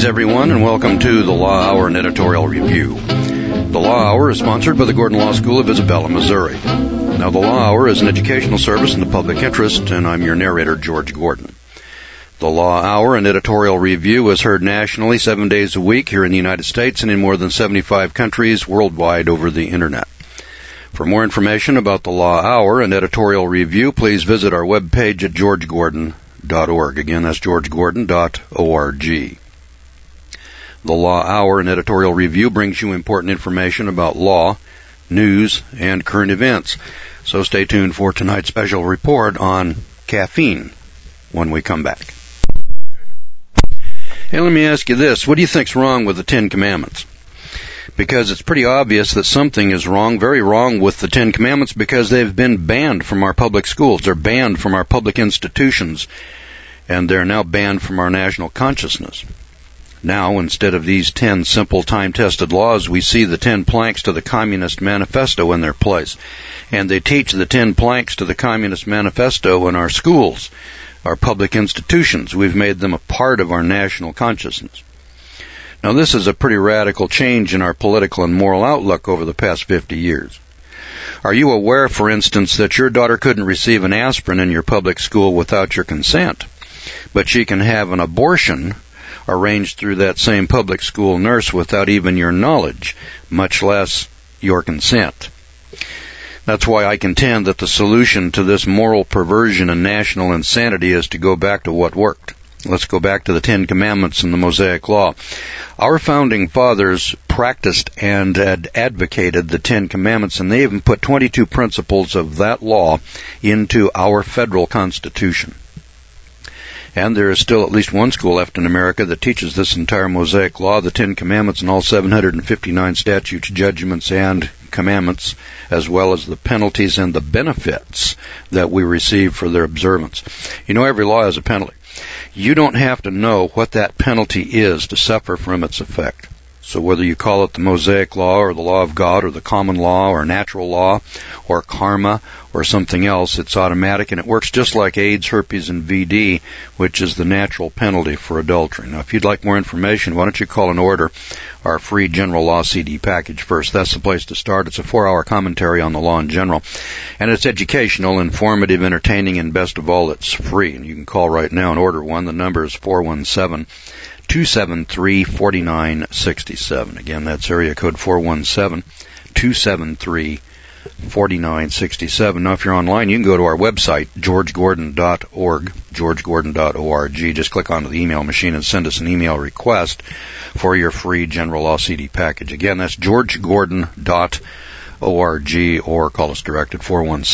Greetings, everyone, and welcome to the Law Hour and Editorial Review. The Law Hour is sponsored by the Gordon Law School of Isabella, Missouri. Now, the Law Hour is an educational service in the public interest, and I'm your narrator, George Gordon. The Law Hour and Editorial Review is heard nationally 7 days a week here in the United States and in more than 75 countries worldwide over the Internet. For more information about the Law Hour and Editorial Review, please visit our webpage at georgegordon.org. Again, that's georgegordon.org. The Law Hour and Editorial Review brings you important information about law, news, and current events. So stay tuned for tonight's special report on caffeine when we come back. Hey, let me ask you this. What do you think's wrong with the Ten Commandments? Because it's pretty obvious that something is wrong, very wrong with the Ten Commandments, because they've been banned from our public schools. They're banned from our public institutions, and they're now banned from our national consciousness. Now, instead of these 10 simple time-tested laws, we see the 10 planks to the Communist Manifesto in their place. And they teach the 10 planks to the Communist Manifesto in our schools, our public institutions. We've made them a part of our national consciousness. Now, this is a pretty radical change in our political and moral outlook over the past 50 years. Are you aware, for instance, that your daughter couldn't receive an aspirin in your public school without your consent, but she can have an abortion arranged through that same public school nurse without even your knowledge, much less your consent? That's why I contend that the solution to this moral perversion and national insanity is to go back to what worked. Let's go back to the Ten Commandments and the Mosaic Law. Our founding fathers practiced and advocated the Ten Commandments, and they even put 22 principles of that law into our federal Constitution. And there is still at least one school left in America that teaches this entire Mosaic Law, the Ten Commandments, and all 759 statutes, judgments, and commandments, as well as the penalties and the benefits that we receive for their observance. You know, every law has a penalty. You don't have to know what that penalty is to suffer from its effect. So whether you call it the Mosaic Law or the Law of God or the common law or natural law or karma or something else, it's automatic, and it works just like AIDS, herpes, and VD, which is the natural penalty for adultery. Now, if you'd like more information, why don't you call and order our free General Law CD package first. That's the place to start. It's a 4-hour commentary on the law in general, and it's educational, informative, entertaining, and best of all, it's free. And you can call right now and order one. The number is 417-273-4967. Again, that's area code 417-273-4967. Now, if you're online, you can go to our website, georgegordon.org, georgegordon.org. Just click onto the email machine and send us an email request for your free General Law CD package. Again, that's georgegordon.org, or call us direct at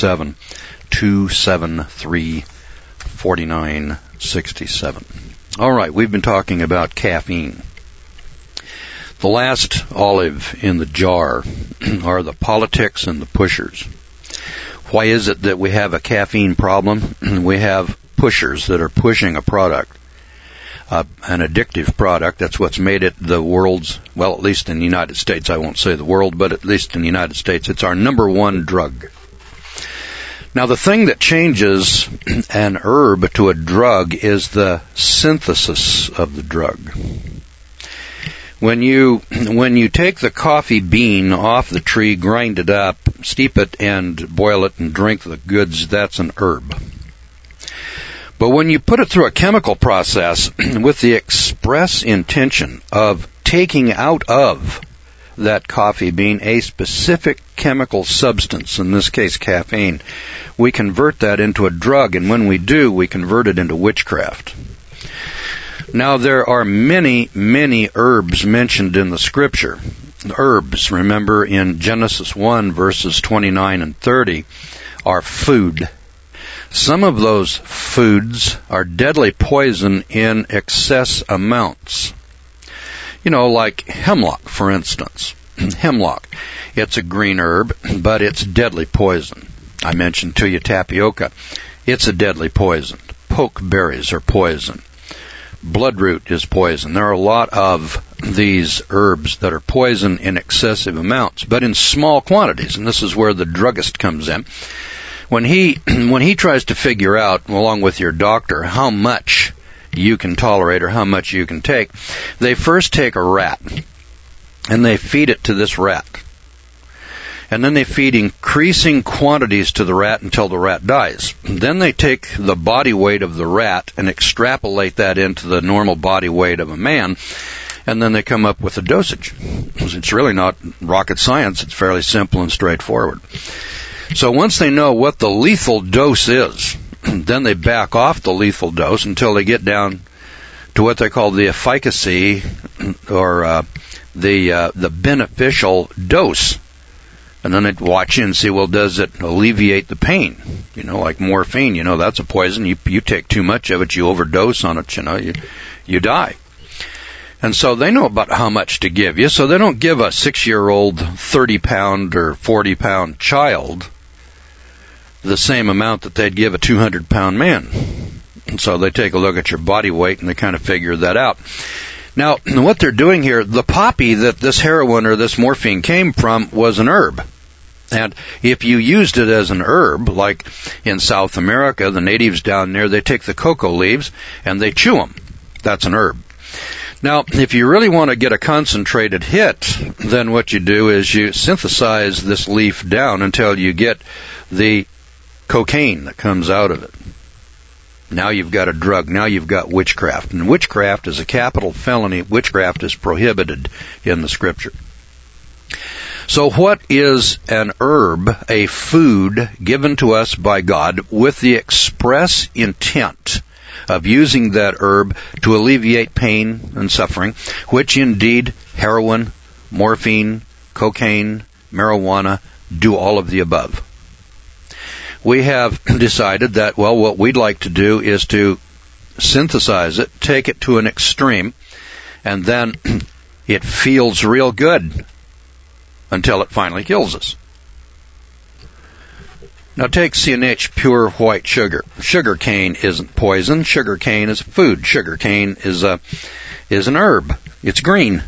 417-273-4967. All right, we've been talking about caffeine. The last olive in the jar are the politics and the pushers. Why is it that we have a caffeine problem? We have pushers that are pushing a product, an addictive product. That's what's made it the world's, well, at least in the United States, I won't say the world, but at least in the United States, it's our number one drug. Now, the thing that changes an herb to a drug is the synthesis of the drug. When you take the coffee bean off the tree, grind it up, steep it, and boil it and drink the goods, that's an herb. But when you put it through a chemical process with the express intention of taking out of that coffee bean a specific chemical substance, in this case caffeine, we convert that into a drug, and when we do, we convert it into witchcraft. Now, there are many, many herbs mentioned in the Scripture. Herbs, remember, in Genesis 1, verses 29 and 30, are food. Some of those foods are deadly poison in excess amounts. You know, like hemlock, for instance. Hemlock. It's a green herb, but it's deadly poison. I mentioned to you tapioca. It's a deadly poison. Pokeberries are poison. Bloodroot is poison. There are a lot of these herbs that are poison in excessive amounts, but in small quantities, and this is where the druggist comes in. When he tries to figure out, along with your doctor, how much you can tolerate or how much you can take. They first take a rat, and they feed it to this rat. And then they feed increasing quantities to the rat until the rat dies. Then they take the body weight of the rat and extrapolate that into the normal body weight of a man, and then they come up with a dosage. It's really not rocket science. It's fairly simple and straightforward. So once they know what the lethal dose is, then they back off the lethal dose until they get down to what they call the efficacy, or the beneficial dose. And then they'd watch and see, well, does it alleviate the pain? Like morphine, that's a poison. You take too much of it, you overdose on it, you die. And so they know about how much to give you, so they don't give a 6-year-old 30-pound or 40-pound child the same amount that they'd give a 200-pound man. And so they take a look at your body weight and they kind of figure that out. Now, what they're doing here, the poppy that this heroin or this morphine came from was an herb. And if you used it as an herb, like in South America, the natives down there, they take the cocoa leaves and they chew them. That's an herb. Now, if you really want to get a concentrated hit, then what you do is you synthesize this leaf down until you get the cocaine that comes out of it. Now you've got a drug. Now you've got witchcraft. And witchcraft is a capital felony. Witchcraft is prohibited in the Scripture. So what is an herb? A food given to us by God with the express intent of using that herb to alleviate pain and suffering, which indeed heroin, morphine, cocaine, marijuana do all of the above. We have decided that, well, what we'd like to do is to synthesize it, take it to an extreme, and then it feels real good until it finally kills us. Now take CNH pure white sugar. Sugar cane isn't poison. Sugar cane is food. Sugar cane is an herb. It's green.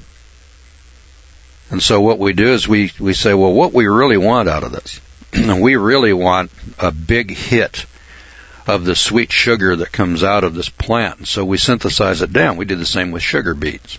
And so what we do is we say, well, what we really want out of this? We really want a big hit of the sweet sugar that comes out of this plant. And so we synthesize it down. We do the same with sugar beets.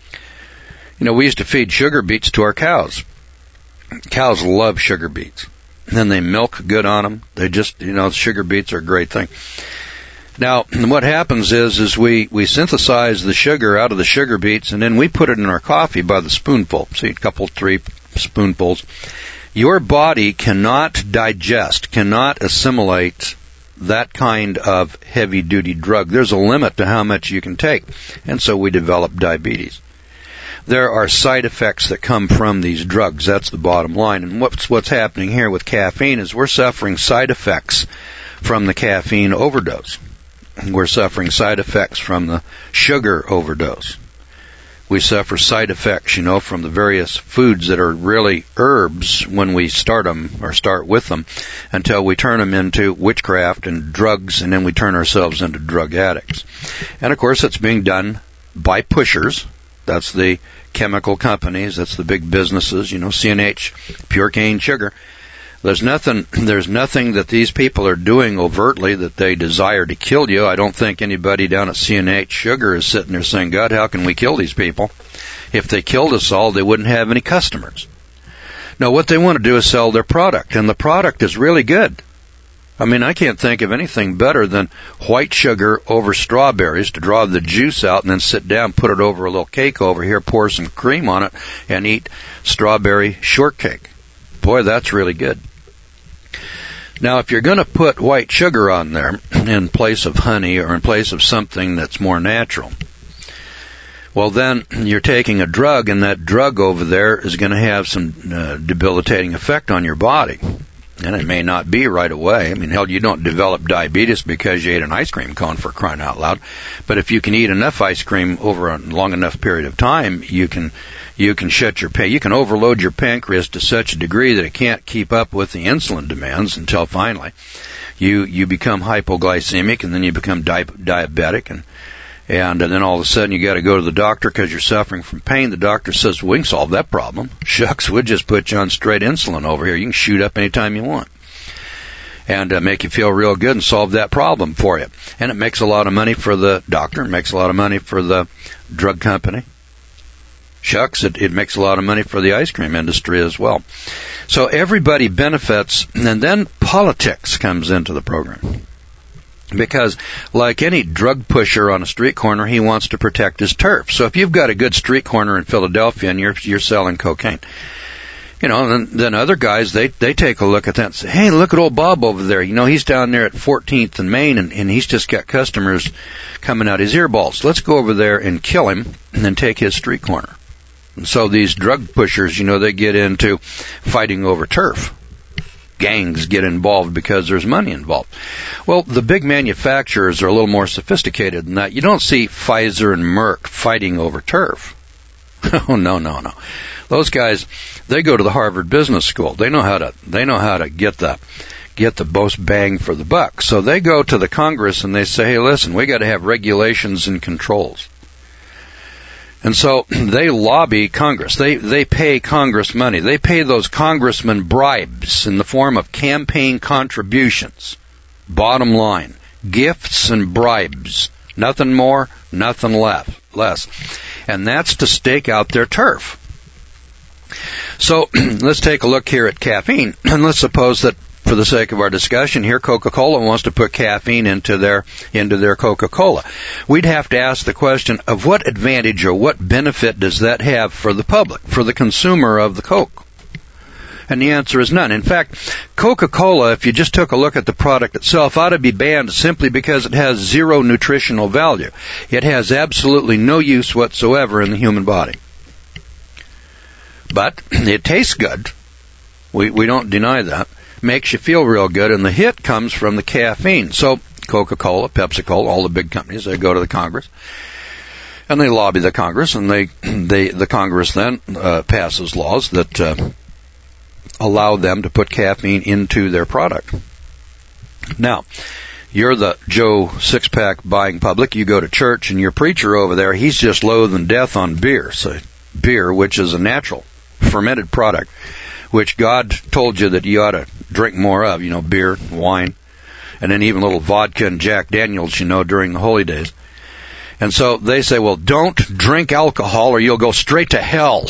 We used to feed sugar beets to our cows. Cows love sugar beets. And then they milk good on them. They just, sugar beets are a great thing. Now, what happens is we synthesize the sugar out of the sugar beets, and then we put it in our coffee by the spoonful. See, a couple, 3 spoonfuls. Your body cannot digest, cannot assimilate that kind of heavy-duty drug. There's a limit to how much you can take, and so we develop diabetes. There are side effects that come from these drugs. That's the bottom line. And what's happening here with caffeine is we're suffering side effects from the caffeine overdose. We're suffering side effects from the sugar overdose. We suffer side effects, from the various foods that are really herbs when we start them or start with them, until we turn them into witchcraft and drugs, and then we turn ourselves into drug addicts. And of course, it's being done by pushers. That's the chemical companies. That's the big businesses. CNH, pure cane sugar. There's nothing that these people are doing overtly that they desire to kill you. I don't think anybody down at CNH Sugar is sitting there saying, God, how can we kill these people? If they killed us all, they wouldn't have any customers. No, what they want to do is sell their product, and the product is really good. I can't think of anything better than white sugar over strawberries to draw the juice out and then sit down, put it over a little cake over here, pour some cream on it, and eat strawberry shortcake. Boy, that's really good. Now, if you're going to put white sugar on there in place of honey or in place of something that's more natural, well, then you're taking a drug, and that drug over there is going to have some debilitating effect on your body. And it may not be right away. Hell, you don't develop diabetes because you ate an ice cream cone, for crying out loud. But if you can eat enough ice cream over a long enough period of time, you can shut your you can overload your pancreas to such a degree that it can't keep up with the insulin demands until finally you become hypoglycemic, and then you become diabetic, and then all of a sudden you got to go to the doctor because you're suffering from pain. The doctor says, we can solve that problem. Shucks, we'll just put you on straight insulin over here. You can shoot up anytime you want. and make you feel real good and solve that problem for you. And it makes a lot of money for the doctor. It makes a lot of money for the drug company. Shucks, it makes a lot of money for the ice cream industry as well. So everybody benefits, and then politics comes into the program. Because like any drug pusher on a street corner, he wants to protect his turf. So if you've got a good street corner in Philadelphia and you're selling cocaine, then other guys, they take a look at that and say, hey, look at old Bob over there. He's down there at 14th and Main, and he's just got customers coming out his earballs. Let's go over there and kill him and then take his street corner. And so these drug pushers, they get into fighting over turf. Gangs get involved because there's money involved. Well, the big manufacturers are a little more sophisticated than that. You don't see Pfizer and Merck fighting over turf. Oh, no. Those guys, they go to the Harvard Business School. They know how to get the most bang for the buck. So they go to the Congress and they say, hey, listen, we got to have regulations and controls. And so they lobby Congress. They pay Congress money. They pay those congressmen bribes in the form of campaign contributions. Bottom line, gifts and bribes. Nothing more, nothing less. And that's to stake out their turf. So let's take a look here at caffeine. And let's suppose that for the sake of our discussion here, Coca-Cola wants to put caffeine into their Coca-Cola. We'd have to ask the question of what advantage or what benefit does that have for the public, for the consumer of the Coke? And the answer is none. In fact, Coca-Cola, if you just took a look at the product itself, ought to be banned simply because it has zero nutritional value. It has absolutely no use whatsoever in the human body. But it tastes good. We don't deny that. Makes you feel real good, and the hit comes from the caffeine. So Coca-Cola, Pepsi-Cola, all the big companies, they go to the Congress, and they lobby the Congress, and the Congress then passes laws that allow them to put caffeine into their product. Now, you're the Joe six-pack buying public. You go to church, and your preacher over there, he's just loathing death on beer. So beer, which is a natural fermented product, which God told you that you ought to drink more of, beer, wine, and then even a little vodka and Jack Daniels, during the holy days. And so they say, well, don't drink alcohol or you'll go straight to hell.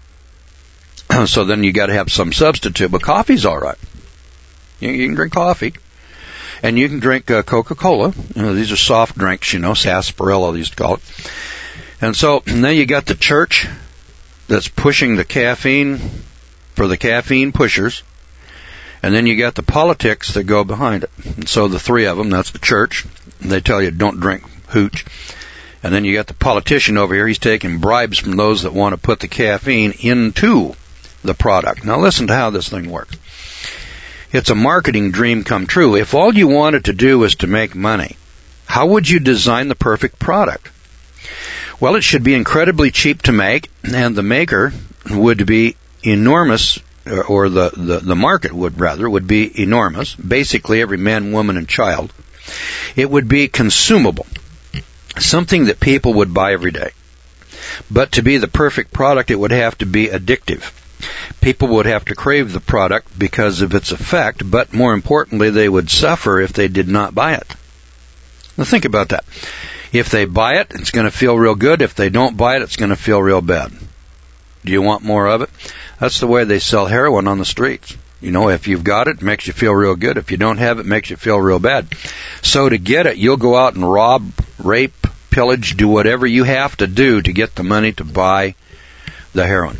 So then you got to have some substitute, but coffee's all right. You can drink coffee, and you can drink Coca-Cola. These are soft drinks, sarsaparilla they used to call it. And so then you got the church that's pushing the caffeine for the caffeine pushers, and then you got the politics that go behind it. And so the three of them, that's the church, they tell you don't drink hooch. And then you got the politician over here, he's taking bribes from those that want to put the caffeine into the product. Now listen to how this thing works. It's a marketing dream come true. If all you wanted to do was to make money, how would you design the perfect product? Well, it should be incredibly cheap to make, and the maker would be enormous, or the market would be enormous, basically every man, woman, and child. It would be consumable, something that people would buy every day. But to be the perfect product, it would have to be addictive. People would have to crave the product because of its effect, but more importantly, they would suffer if they did not buy it. Now think about that. If they buy it, it's going to feel real good. If they don't buy it, it's going to feel real bad. Do you want more of it? That's the way they sell heroin on the streets. If you've got it, it makes you feel real good. If you don't have it, it makes you feel real bad. So to get it, you'll go out and rob, rape, pillage, do whatever you have to do to get the money to buy the heroin.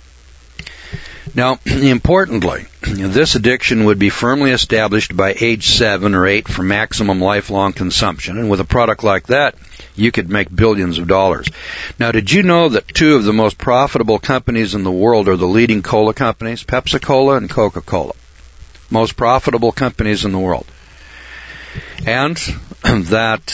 Now, importantly, this addiction would be firmly established by age 7 or 8 for maximum lifelong consumption. And with a product like that, you could make billions of dollars. Now, did you know that 2 of the most profitable companies in the world are the leading cola companies, Pepsi-Cola and Coca-Cola? Most profitable companies in the world. And that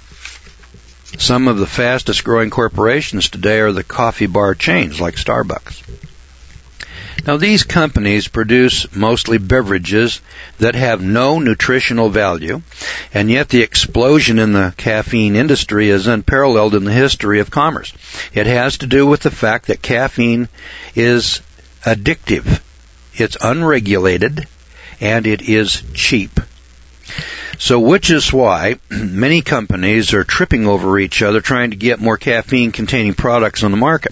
some of the fastest growing corporations today are the coffee bar chains like Starbucks. Now, these companies produce mostly beverages that have no nutritional value, and yet the explosion in the caffeine industry is unparalleled in the history of commerce. It has to do with the fact that caffeine is addictive. It's unregulated, and it is cheap. So which is why many companies are tripping over each other trying to get more caffeine-containing products on the market.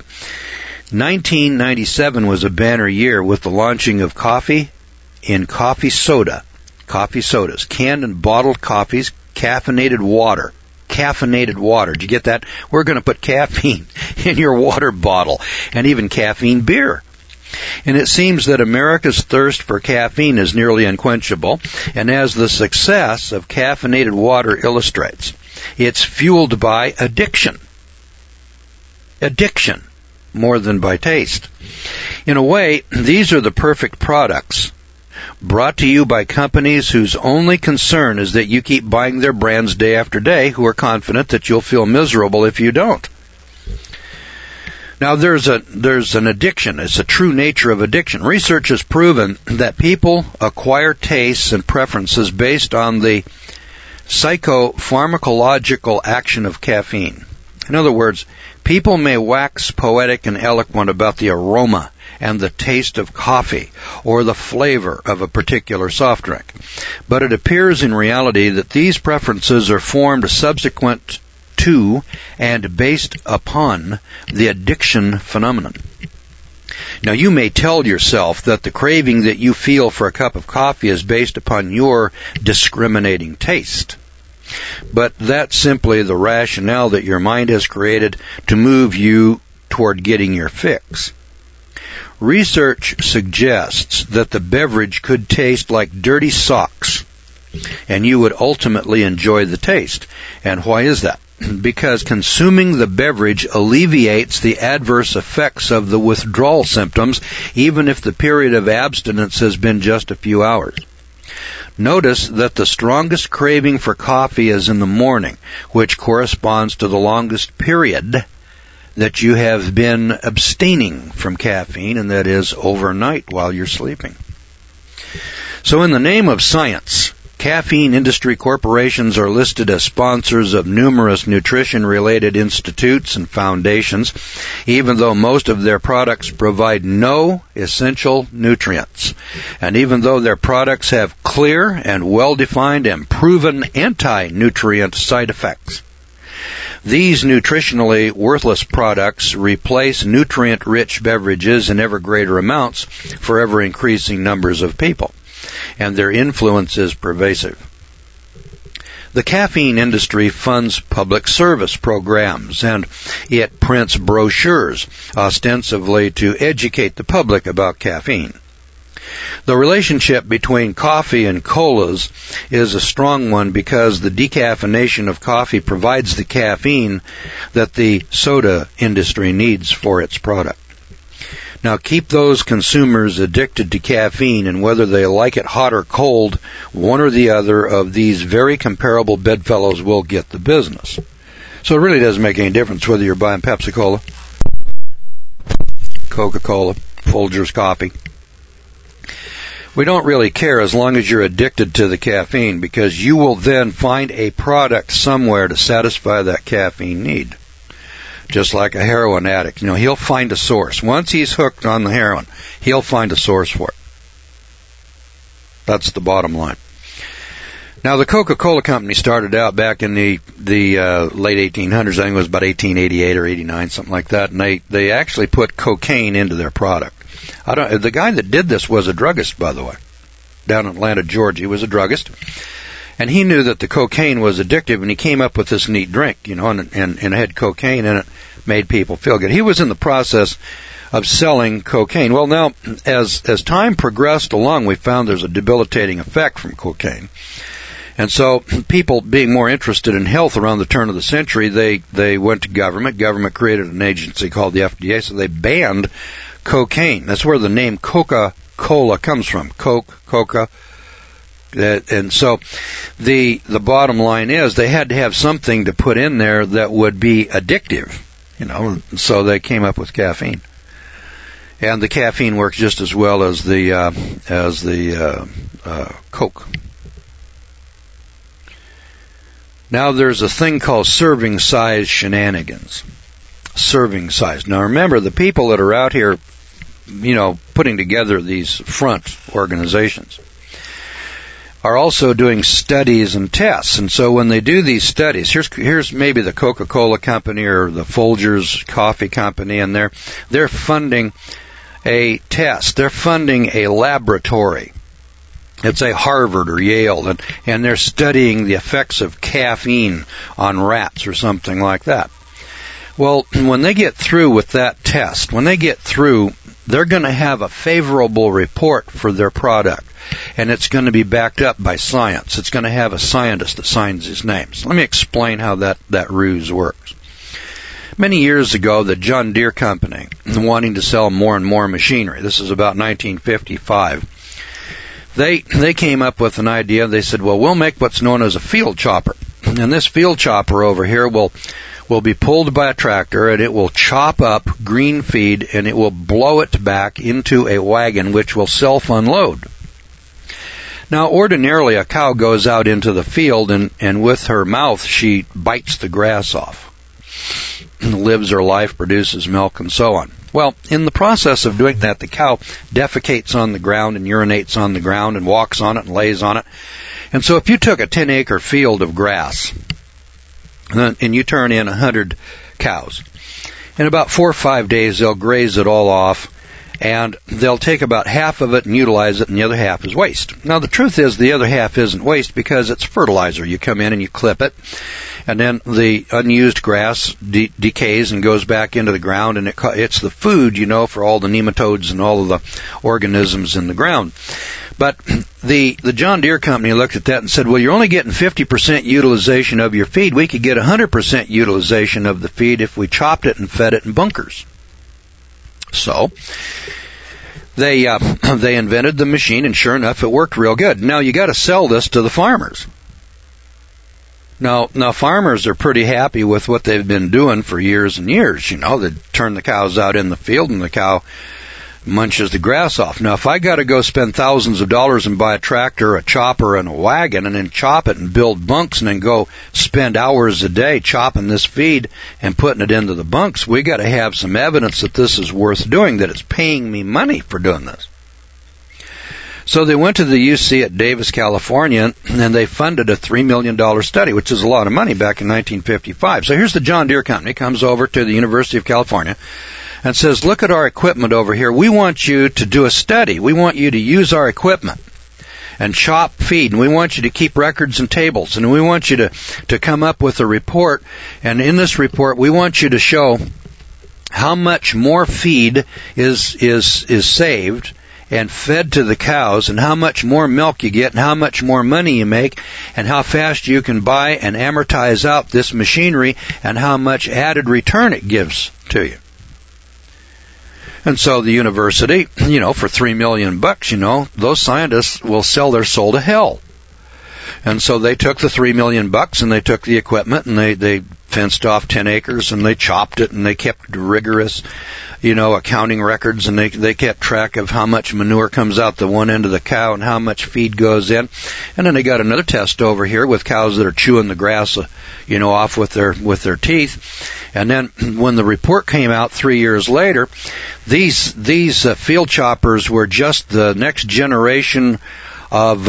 1997 was a banner year with the launching of coffee in coffee sodas, canned and bottled coffees, caffeinated water. Did you get that? We're going to put caffeine in your water bottle, and even caffeine beer. And it seems that America's thirst for caffeine is nearly unquenchable, and as the success of caffeinated water illustrates, it's fueled by addiction. Addiction, more than by taste. In a way, these are the perfect products, brought to you by companies whose only concern is that you keep buying their brands day after day, who are confident that you'll feel miserable if you don't. Now, there's an addiction. It's a true nature of addiction. Research has proven that people acquire tastes and preferences based on the psychopharmacological action of caffeine. In other words, people may wax poetic and eloquent about the aroma and the taste of coffee or the flavor of a particular soft drink, but it appears in reality that these preferences are formed subsequent to and based upon the addiction phenomenon. Now, you may tell yourself that the craving that you feel for a cup of coffee is based upon your discriminating taste, but that's simply the rationale that your mind has created to move you toward getting your fix. Research suggests that the beverage could taste like dirty socks, and you would ultimately enjoy the taste. And why is that? Because consuming the beverage alleviates the adverse effects of the withdrawal symptoms, even if the period of abstinence has been just a few hours. Notice that the strongest craving for coffee is in the morning, which corresponds to the longest period that you have been abstaining from caffeine, and that is overnight while you're sleeping. So in the name of science, caffeine industry corporations are listed as sponsors of numerous nutrition-related institutes and foundations, even though most of their products provide no essential nutrients, and even though their products have clear and well-defined and proven anti-nutrient side effects. These nutritionally worthless products replace nutrient-rich beverages in ever greater amounts for ever-increasing numbers of people, and their influence is pervasive. The caffeine industry funds public service programs, and it prints brochures, ostensibly to educate the public about caffeine. The relationship between coffee and colas is a strong one because the decaffeination of coffee provides the caffeine that the soda industry needs for its product. Now, keep those consumers addicted to caffeine, and whether they like it hot or cold, one or the other of these very comparable bedfellows will get the business. So it really doesn't make any difference whether you're buying Pepsi-Cola, Coca-Cola, Folgers coffee. We don't really care as long as you're addicted to the caffeine, because you will then find a product somewhere to satisfy that caffeine need. Just like a heroin addict. He'll find a source. Once he's hooked on the heroin, he'll find a source for it. That's the bottom line. Now, the Coca-Cola company started out back in the late 1800s. I think it was about 1888 or 89, something like that. And they actually put cocaine into their product. The guy that did this was a druggist, by the way, down in Atlanta, Georgia. He was a druggist, and he knew that the cocaine was addictive, and he came up with this neat drink, and it had cocaine in it, made people feel good. He was in the process of selling cocaine. Well, now, as time progressed along, we found there's a debilitating effect from cocaine. And so people being more interested in health around the turn of the century, they went to government. Government created an agency called the FDA, so they banned cocaine. That's where the name Coca-Cola comes from. Coca. And so the bottom line is they had to have something to put in there that would be addictive, so they came up with caffeine. And the caffeine works just as well as the Coke. Now there's a thing called serving size shenanigans. Serving size. Now remember, the people that are out here, putting together these front organizations, are also doing studies and tests. And so when they do these studies, here's maybe the Coca-Cola company or the Folgers Coffee Company, and they're funding a test. They're funding a laboratory. It's a Harvard or Yale, and they're studying the effects of caffeine on rats or something like that. Well, when they get through with that test, they're going to have a favorable report for their product, and it's going to be backed up by science. It's going to have a scientist that signs his name. So let me explain how that ruse works. Many years ago, the John Deere Company, wanting to sell more and more machinery, this is about 1955, they came up with an idea. They said, well, we'll make what's known as a field chopper. And this field chopper over here will be pulled by a tractor, and it will chop up green feed, and it will blow it back into a wagon which will self-unload. Now, ordinarily, a cow goes out into the field, and with her mouth, she bites the grass off, and lives her life, produces milk, and so on. Well, in the process of doing that, the cow defecates on the ground and urinates on the ground and walks on it and lays on it. And so if you took a 10-acre field of grass and you turn in 100 cows, in about 4 or 5 days they'll graze it all off, and they'll take about half of it and utilize it, and the other half is waste. Now, the truth is the other half isn't waste because it's fertilizer. You come in and you clip it, and then the unused grass decays and goes back into the ground, and it's the food, for all the nematodes and all of the organisms in the ground. But the John Deere Company looked at that and said, well, you're only getting 50% utilization of your feed. We could get 100% utilization of the feed if we chopped it and fed it in bunkers. So they invented the machine, and sure enough, it worked real good. Now, you got to sell this to the farmers. Now farmers are pretty happy with what they've been doing for years and years. They turn the cows out in the field, and the cow munches the grass off. Now, if I got to go spend thousands of dollars and buy a tractor, a chopper, and a wagon, and then chop it and build bunks, and then go spend hours a day chopping this feed and putting it into the bunks, we got to have some evidence that this is worth doing, that it's paying me money for doing this. So they went to the UC at Davis, California, and they funded a $3 million study, which is a lot of money back in 1955. So here's the John Deere Company, comes over to the University of California, and says, look at our equipment over here. We want you to do a study. We want you to use our equipment and chop feed, and we want you to keep records and tables, and we want you to come up with a report, and in this report we want you to show how much more feed is saved and fed to the cows, and how much more milk you get, and how much more money you make, and how fast you can buy and amortize out this machinery, and how much added return it gives to you. And so the university, for $3 million, those scientists will sell their soul to hell. And so they took the $3 million and they took the equipment, and they fenced off 10 acres, and they chopped it, and they kept rigorous, accounting records, and they kept track of how much manure comes out the one end of the cow and how much feed goes in. And then they got another test over here with cows that are chewing the grass, off with their teeth. And then when the report came out 3 years later, these field choppers were just the next generation of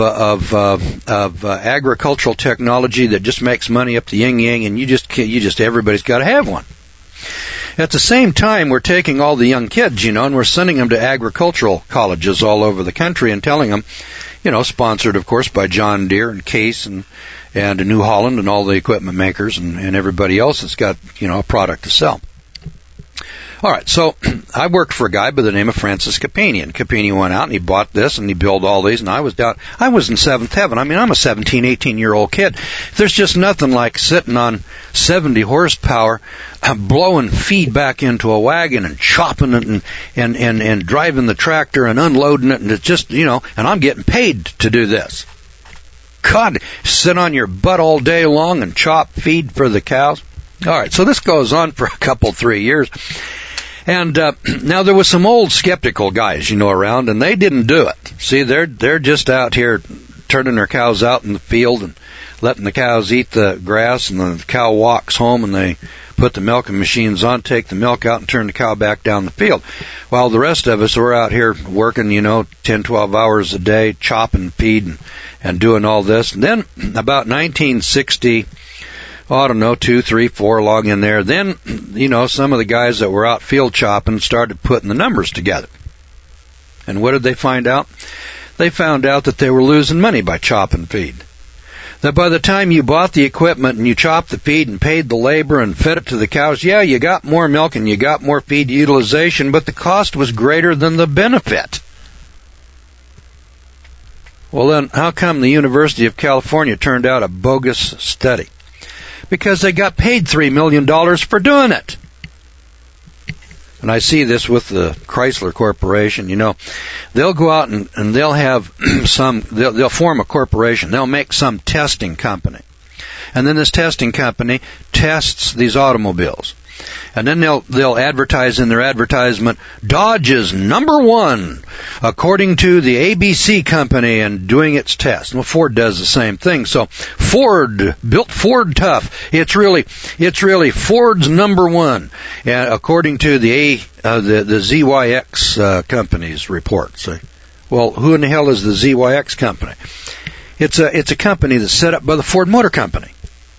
agricultural technology that just makes money up the yin-yang, and you just everybody's got to have one. At the same time, we're taking all the young kids, and we're sending them to agricultural colleges all over the country and telling them, sponsored, of course, by John Deere and Case and New Holland and all the equipment makers and everybody else that's got, a product to sell. All right, so I worked for a guy by the name of Francis Capini, and Capini went out and he bought this and he built all these, and I was in seventh heaven. I'm a 17, 18-year-old kid. There's just nothing like sitting on 70 horsepower, blowing feed back into a wagon and chopping it and driving the tractor and unloading it, and it's just, and I'm getting paid to do this. God, sit on your butt all day long and chop feed for the cows. All right, so this goes on for a 3 years. And now there was some old skeptical guys, around, and they didn't do it. See, they're just out here turning their cows out in the field and letting the cows eat the grass, and the cow walks home, and they put the milking machines on, take the milk out, and turn the cow back down the field. While the rest of us were out here working, 10, 12 hours a day, chopping feed and doing all this. And then about 1960, I don't know, 2, 3, 4 along in there, then, some of the guys that were out field chopping started putting the numbers together. And what did they find out? They found out that they were losing money by chopping feed. That by the time you bought the equipment and you chopped the feed and paid the labor and fed it to the cows, yeah, you got more milk and you got more feed utilization, but the cost was greater than the benefit. Well, then, how come the University of California turned out a bogus study? Because they got paid $3 million for doing it. And I see this with the Chrysler Corporation, they'll go out and they'll have they'll form a corporation. They'll make some testing company. And then this testing company tests these automobiles. And then they'll advertise in their advertisement, Dodge is number one, according to the ABC company, and doing its test. Well, Ford does the same thing. So Ford built Ford tough. It's really Ford's number one, according to the ZYX company's report. So, well, who in the hell is the ZYX company? It's a company that's set up by the Ford Motor Company.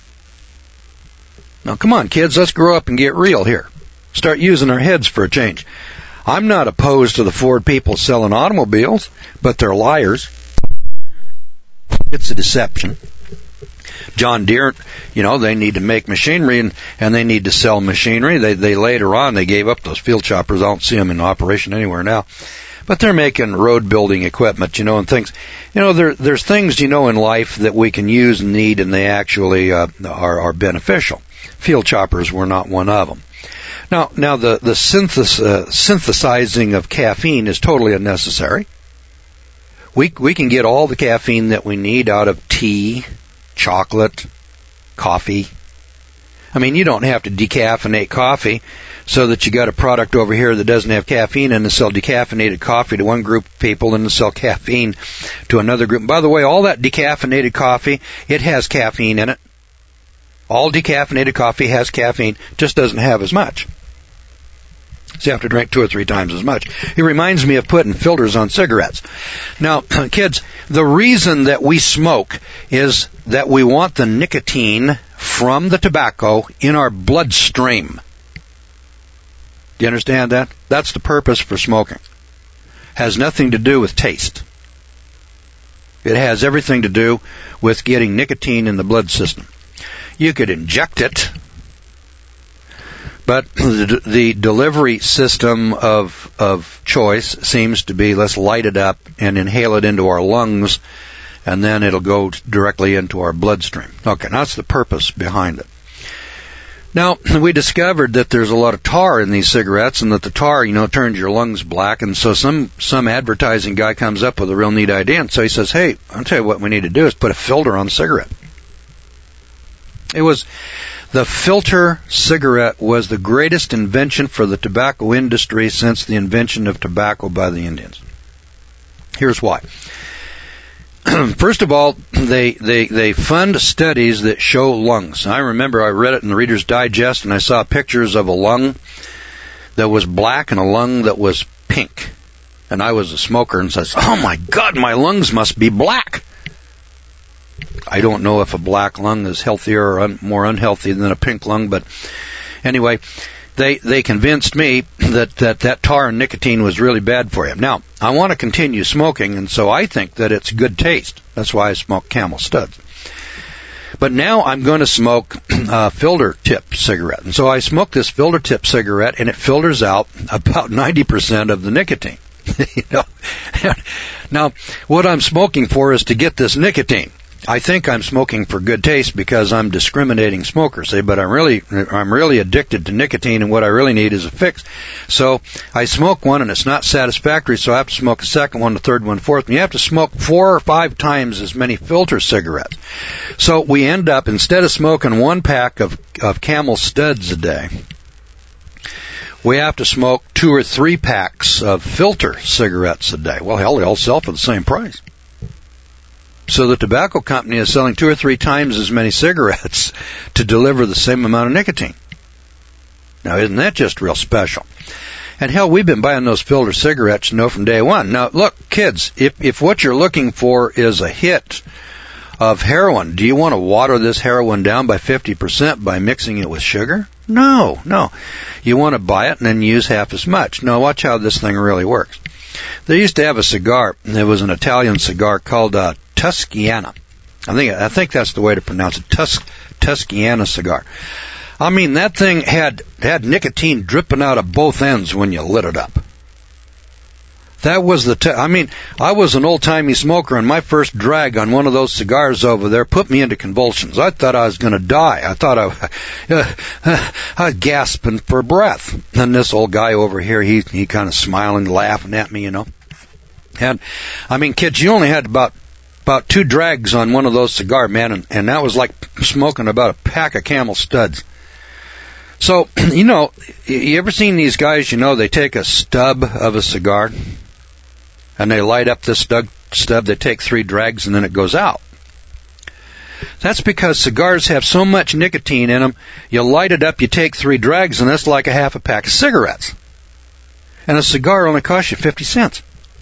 Now, come on, kids, let's grow up and get real here. Start using our heads for a change. I'm not opposed to the Ford people selling automobiles, but they're liars. It's a deception. John Deere, they need to make machinery and they need to sell machinery. They later on, they gave up those field choppers. I don't see them in operation anywhere now. But they're making road building equipment, and things. There's things, in life that we can use and need, and they actually are beneficial. Field choppers were not one of them. Now the synthesizing of caffeine is totally unnecessary. We can get all the caffeine that we need out of tea, chocolate, coffee. I mean, you don't have to decaffeinate coffee so that you got a product over here that doesn't have caffeine and to sell decaffeinated coffee to one group of people and to sell caffeine to another group. And by the way, all that decaffeinated coffee, it has caffeine in it. All decaffeinated coffee has caffeine, just doesn't have as much. So you have to drink 2 or 3 times as much. It reminds me of putting filters on cigarettes. Now, kids, the reason that we smoke is that we want the nicotine from the tobacco in our bloodstream. Do you understand that? That's the purpose for smoking. Has nothing to do with taste. It has everything to do with getting nicotine in the blood system. You could inject it, but the delivery system of choice seems to be, let's light it up and inhale it into our lungs, and then it'll go directly into our bloodstream. Okay, that's the purpose behind it. Now, we discovered that there's a lot of tar in these cigarettes, and that the tar, turns your lungs black, and so some advertising guy comes up with a real neat idea, and so he says, hey, I'll tell you what we need to do is put a filter on the cigarette. The filter cigarette was the greatest invention for the tobacco industry since the invention of tobacco by the Indians. Here's why. First of all, they fund studies that show lungs. I remember I read it in the Reader's Digest, and I saw pictures of a lung that was black and a lung that was pink. And I was a smoker and says, oh my God, my lungs must be black. I don't know if a black lung is healthier or more unhealthy than a pink lung, but anyway, they convinced me that tar and nicotine was really bad for you. Now, I want to continue smoking, and so I think that it's good taste. That's why I smoke Camel Studs. But now I'm going to smoke a filter tip cigarette. And so I smoke this filter tip cigarette, and it filters out about 90% of the nicotine. Now, what I'm smoking for is to get this nicotine. I think I'm smoking for good taste because I'm discriminating smoker, but I'm really addicted to nicotine, and what I really need is a fix. So I smoke one and it's not satisfactory, so I have to smoke a second one, a third one, fourth, and you have to smoke 4 or 5 times as many filter cigarettes. So we end up, instead of smoking 1 pack of Camel Studs a day, we have to smoke 2 or 3 packs of filter cigarettes a day. Well, hell, they all sell for the same price. So the tobacco company is selling 2 or 3 times as many cigarettes to deliver the same amount of nicotine. Now, isn't that just real special? And hell, we've been buying those filter cigarettes, from day one. Now, look, kids, if what you're looking for is a hit of heroin, do you want to water this heroin down by 50% by mixing it with sugar? No. You want to buy it and then use half as much. No, watch how this thing really works. They used to have a cigar. It was an Italian cigar called Tuscana. I think that's the way to pronounce it. Tuscana cigar. I mean, that thing had nicotine dripping out of both ends when you lit it up. That was I was an old-timey smoker, and my first drag on one of those cigars over there put me into convulsions. I thought I was going to die. I thought I was gasping for breath. And this old guy over here, he kind of smiling, laughing at me, And, I mean, kids, you only had about 2 drags on one of those cigars, man, and that was like smoking about a pack of Camel Studs. So, you ever seen these guys, they take a stub of a cigar and they light up this stub, they take 3 drags and then it goes out. That's because cigars have so much nicotine in them, you light it up, you take 3 drags, and that's like a half a pack of cigarettes. And a cigar only costs you 50 cents.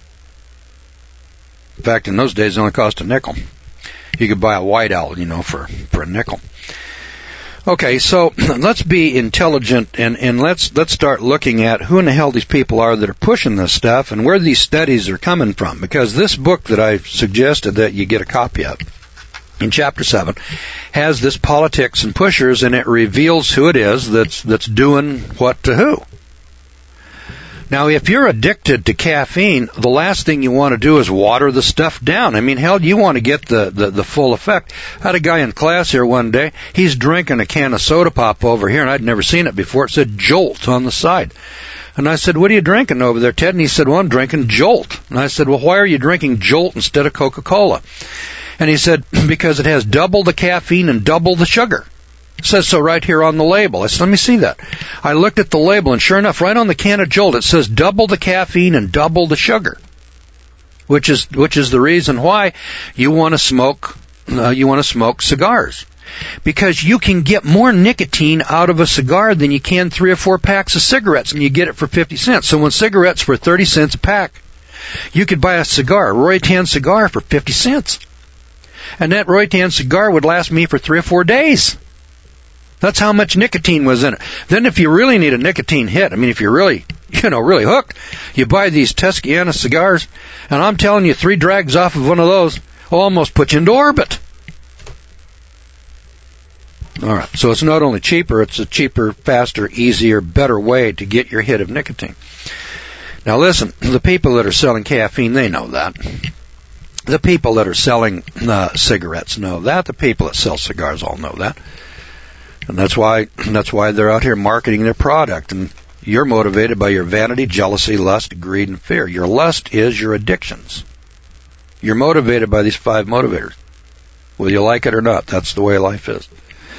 In fact, in those days, it only cost a nickel. You could buy a White Owl, for a nickel. Okay, so let's be intelligent and let's start looking at who in the hell these people are that are pushing this stuff and where these studies are coming from. Because this book that I suggested that you get a copy of, in Chapter 7, has this politics and pushers, and it reveals who it is that's doing what to who. Now, if you're addicted to caffeine, the last thing you want to do is water the stuff down. I mean, hell, you want to get the full effect. I had a guy in class here one day. He's drinking a can of soda pop over here, and I'd never seen it before. It said Jolt on the side. And I said, what are you drinking over there, Ted? And he said, well, I'm drinking Jolt. And I said, well, why are you drinking Jolt instead of Coca-Cola? And he said, because it has double the caffeine and double the sugar. It says so right here on the label. I said, let me see that. I looked at the label, and sure enough, right on the can of Jolt, it says double the caffeine and double the sugar, which is the reason why you want to smoke cigars, because you can get more nicotine out of a cigar than you can 3 or 4 packs of cigarettes, and you get it for 50 cents. So when cigarettes were 30 cents a pack, you could buy a cigar, a Roytan cigar, for 50 cents, and that Roytan cigar would last me for 3 or 4 days. That's how much nicotine was in it. Then if you really need a nicotine hit, I mean, if you're really, really hooked, you buy these Tuscana cigars, and I'm telling you, 3 drags off of one of those will almost put you into orbit. All right, so it's not only cheaper, it's a cheaper, faster, easier, better way to get your hit of nicotine. Now listen, the people that are selling caffeine, they know that. The people that are selling cigarettes know that. The people that sell cigars all know that. And that's why they're out here marketing their product. And you're motivated by your vanity, jealousy, lust, greed, and fear. Your lust is your addictions. You're motivated by these 5 motivators. Whether you like it or not, that's the way life is.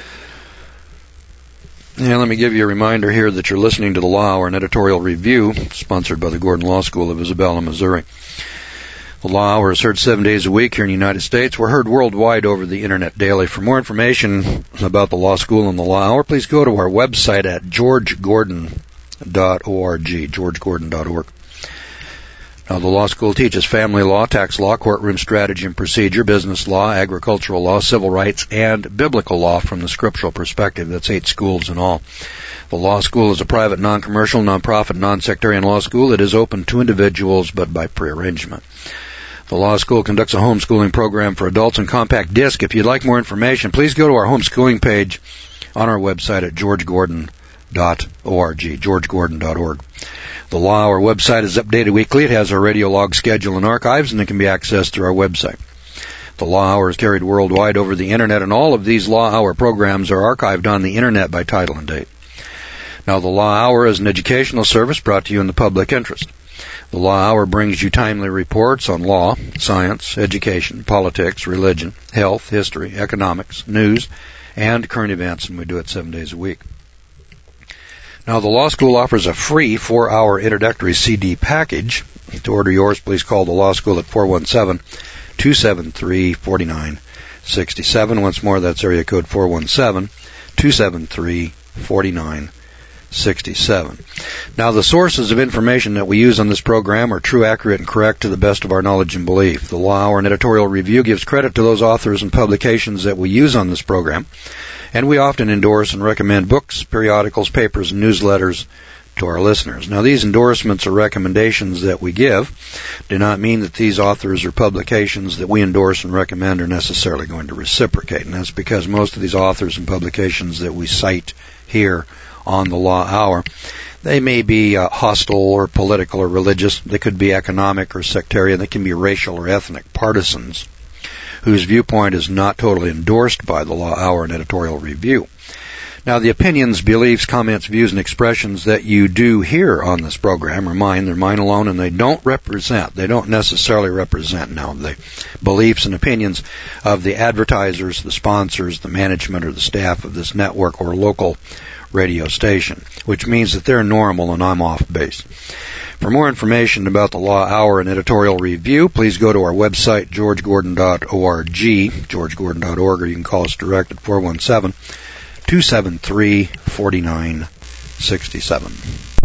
And let me give you a reminder here that you're listening to The Law Hour, an editorial review sponsored by the Gordon Law School of Isabella, Missouri. The Law Hour is heard 7 days a week here in the United States. We're heard worldwide over the Internet daily. For more information about the Law School and the Law Hour, please go to our website at georgegordon.org, georgegordon.org. Now, the Law School teaches family law, tax law, courtroom strategy and procedure, business law, agricultural law, civil rights, and biblical law from the scriptural perspective. That's 8 schools in all. The Law School is a private, non-commercial, non-profit, non-sectarian law school. It is open to individuals, but by prearrangement. The Law School conducts a homeschooling program for adults on compact disc. If you'd like more information, please go to our homeschooling page on our website at georgegordon.org, georgegordon.org. The Law Hour website is updated weekly. It has our radio log schedule and archives, and it can be accessed through our website. The Law Hour is carried worldwide over the Internet, and all of these Law Hour programs are archived on the Internet by title and date. Now, the Law Hour is an educational service brought to you in the public interest. The Law Hour brings you timely reports on law, science, education, politics, religion, health, history, economics, news, and current events, and we do it 7 days a week. Now, the Law School offers a free 4-hour introductory CD package. To order yours, please call the Law School at 273-4967. Once more, that's area code 417-273-4967. Now, the sources of information that we use on this program are true, accurate, and correct to the best of our knowledge and belief. The Law Hour and Editorial Review gives credit to those authors and publications that we use on this program, and we often endorse and recommend books, periodicals, papers, and newsletters to our listeners. Now, these endorsements or recommendations that we give do not mean that these authors or publications that we endorse and recommend are necessarily going to reciprocate, and that's because most of these authors and publications that we cite here on the Law Hour, they may be hostile or political or religious. They could be economic or sectarian. They can be racial or ethnic partisans whose viewpoint is not totally endorsed by the Law Hour and Editorial Review. Now, the opinions, beliefs, comments, views, and expressions that you do hear on this program are mine. They're mine alone, and they don't necessarily represent now the beliefs and opinions of the advertisers, the sponsors, the management, or the staff of this network or local radio station, which means that they're normal and I'm off base. For more information about the Law Hour and Editorial Review, please go to our website, georgegordon.org, georgegordon.org, or you can call us direct at 417-273-4967.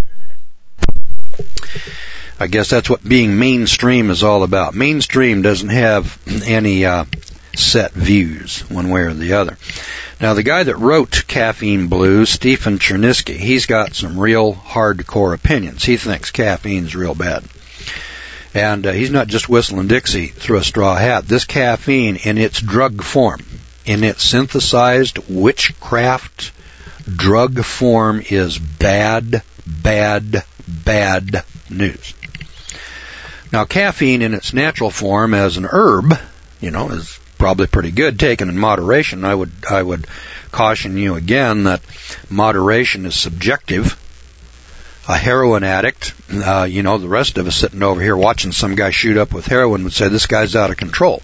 I guess that's what being mainstream is all about. Mainstream doesn't have any set views one way or the other. Now, the guy that wrote Caffeine Blues, Stephen Chernisky, he's got some real hardcore opinions. He thinks caffeine's real bad. And he's not just whistling Dixie through a straw hat. This caffeine, in its drug form, in its synthesized witchcraft drug form, is bad, bad, bad news. Now, caffeine in its natural form as an herb, is probably pretty good taken in moderation. I would caution you again that moderation is subjective. A heroin addict, the rest of us sitting over here watching some guy shoot up with heroin would say this guy's out of control.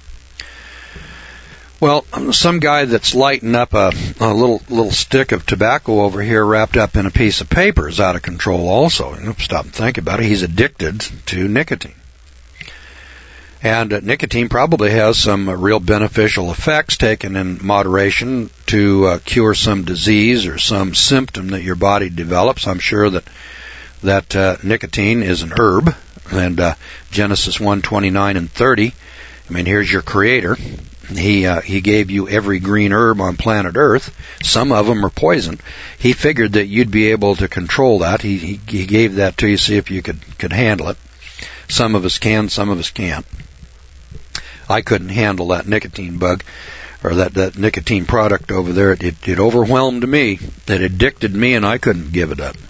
Well, some guy that's lighting up a little stick of tobacco over here wrapped up in a piece of paper is out of control also. Stop and think about it. He's addicted to nicotine. And nicotine probably has some real beneficial effects taken in moderation to cure some disease or some symptom that your body develops. I'm sure that nicotine is an herb. And Genesis 1:29 and 30, here's your Creator. He gave you every green herb on planet Earth. Some of them are poison. He figured that you'd be able to control that. He gave that to you, see if you could handle it. Some of us can, some of us can't. I couldn't handle that nicotine bug, or that nicotine product over there. It overwhelmed me. It addicted me, and I couldn't give it up.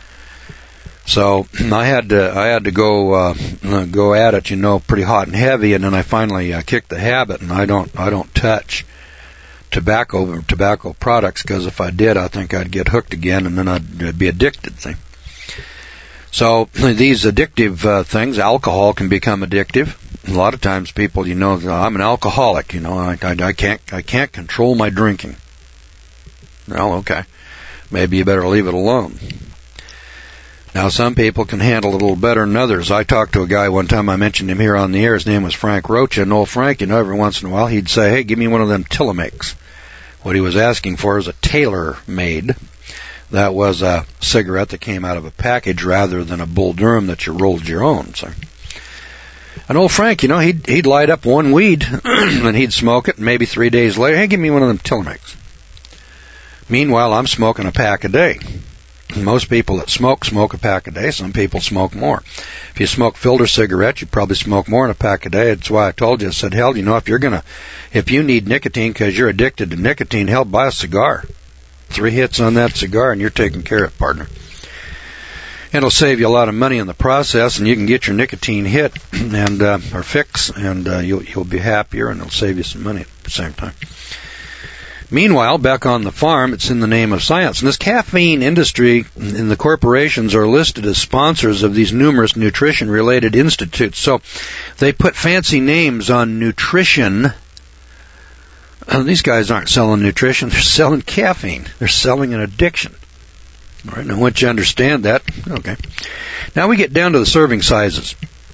So I had to go at it, pretty hot and heavy, and then I finally kicked the habit. And I don't touch tobacco products, because if I did, I think I'd get hooked again, and then I'd be addicted. See? So these addictive things, alcohol can become addictive. A lot of times people, I'm an alcoholic. I can't control my drinking. Well, okay, maybe you better leave it alone. Now, some people can handle it a little better than others. I talked to a guy one time, I mentioned him here on the air. His name was Frank Rocha. And old Frank, every once in a while he'd say, hey, give me one of them Tillamakes. What he was asking for is a tailor-made. That was a cigarette that came out of a package rather than a Bull Durham that you rolled your own. So. And old Frank, he'd light up one weed and he'd smoke it, and maybe 3 days later, hey, give me one of them Tillamakes. Meanwhile, I'm smoking a pack a day. Most people that smoke a pack a day. Some people smoke more. If you smoke filter cigarettes, you probably smoke more than a pack a day. That's why I told you, I said, hell, if you need nicotine because you're addicted to nicotine, hell, buy a cigar. 3 hits on that cigar and you're taking care of it, partner. It'll save you a lot of money in the process, and you can get your nicotine hit and or fix, and you'll be happier, and it'll save you some money at the same time. Meanwhile, back on the farm, it's in the name of science. And this caffeine industry and the corporations are listed as sponsors of these numerous nutrition-related institutes. So they put fancy names on nutrition. These guys aren't selling nutrition. They're selling caffeine. They're selling an addiction. All right, now once you understand that, okay. Now we get down to the serving sizes.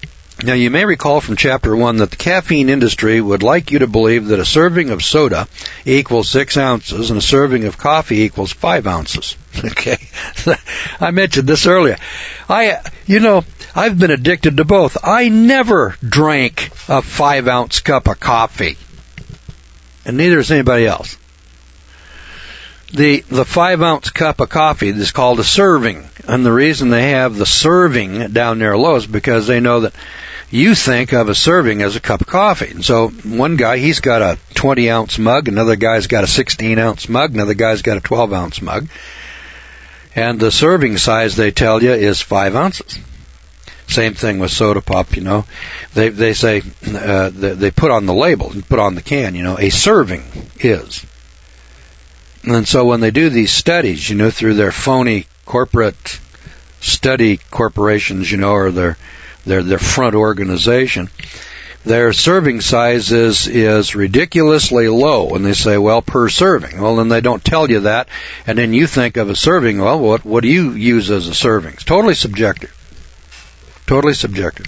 Now, you may recall from Chapter 1 that the caffeine industry would like you to believe that a serving of soda equals 6 ounces and a serving of coffee equals 5 ounces. Okay? I mentioned this earlier. I've been addicted to both. I never drank a 5-ounce cup of coffee. And neither has anybody else. The 5-ounce cup of coffee is called a serving. And the reason they have the serving down there low is because they know that you think of a serving as a cup of coffee. And so one guy, he's got a 20-ounce mug. Another guy's got a 16-ounce mug. Another guy's got a 12-ounce mug. And the serving size, they tell you, is 5 ounces. Same thing with soda pop, They say, they put on the label, put on the can, a serving is. And so when they do these studies, through their phony corporate study corporations, or their front organization, their serving size is ridiculously low. And they say, well, per serving. Well, then they don't tell you that. And then you think of a serving, well, what do you use as a serving? It's totally subjective. Totally subjective.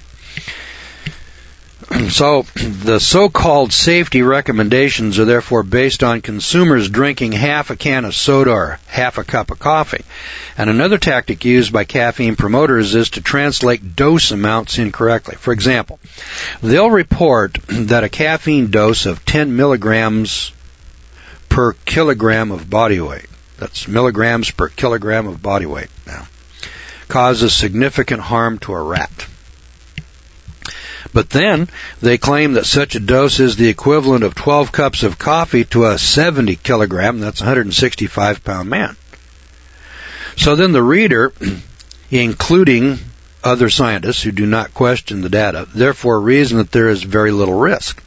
So the so-called safety recommendations are therefore based on consumers drinking half a can of soda or half a cup of coffee. And another tactic used by caffeine promoters is to translate dose amounts incorrectly. For example, they'll report that a caffeine dose of 10 milligrams per kilogram of body weight, that's milligrams per kilogram of body weight now, causes significant harm to a rat. But then they claim that such a dose is the equivalent of 12 cups of coffee to a 70 kilogram, that's a 165-pound man. So then the reader, including other scientists who do not question the data, therefore reason that there is very little risk.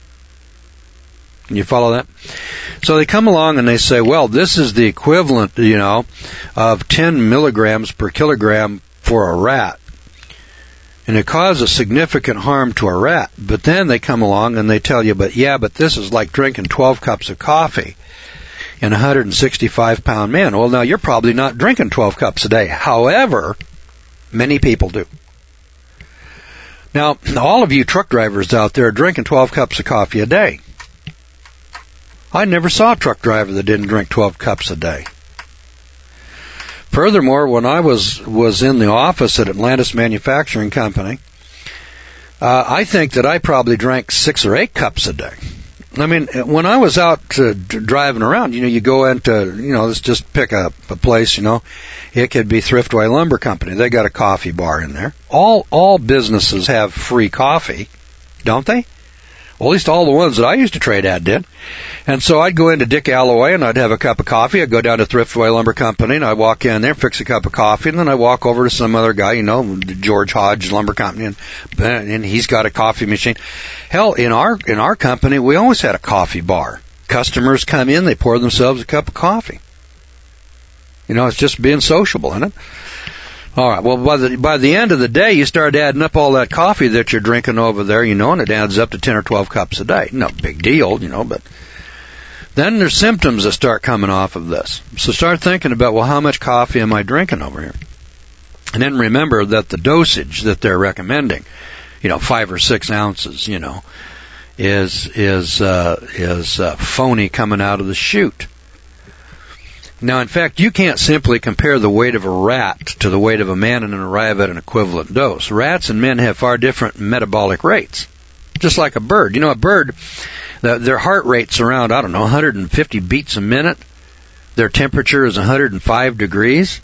Can you follow that? So they come along and they say, well, this is the equivalent, of 10 milligrams per kilogram for a rat. And it causes significant harm to a rat. But then they come along and they tell you, but this is like drinking 12 cups of coffee in a 165-pound man. Well, now you're probably not drinking 12 cups a day. However, many people do. Now, all of you truck drivers out there are drinking 12 cups of coffee a day. I never saw a truck driver that didn't drink 12 cups a day. Furthermore, when I was in the office at Atlantis Manufacturing Company, I think that I probably drank 6 or 8 cups a day. I mean, when I was out driving around, you go into, let's just pick a place, it could be Thriftway Lumber Company. They got a coffee bar in there. All businesses have free coffee, don't they? Well, at least all the ones that I used to trade at did. And so I'd go into Dick Alloway and I'd have a cup of coffee. I'd go down to Thriftway Lumber Company and I'd walk in there, fix a cup of coffee, and then I'd walk over to some other guy, George Hodge Lumber Company, and he's got a coffee machine. Hell, in our company, we always had a coffee bar. Customers come in, they pour themselves a cup of coffee. It's just being sociable, isn't it? All right. Well, by the end of the day, you start adding up all that coffee that you're drinking over there, and it adds up to 10 or 12 cups a day. No big deal, but then there's symptoms that start coming off of this. So start thinking about, well, how much coffee am I drinking over here? And then remember that the dosage that they're recommending, 5 or 6 ounces, is phony coming out of the chute. Now, in fact, you can't simply compare the weight of a rat to the weight of a man and then arrive at an equivalent dose. Rats and men have far different metabolic rates, just like a bird. A bird, their heart rate's around, 150 beats a minute. Their temperature is 105 degrees.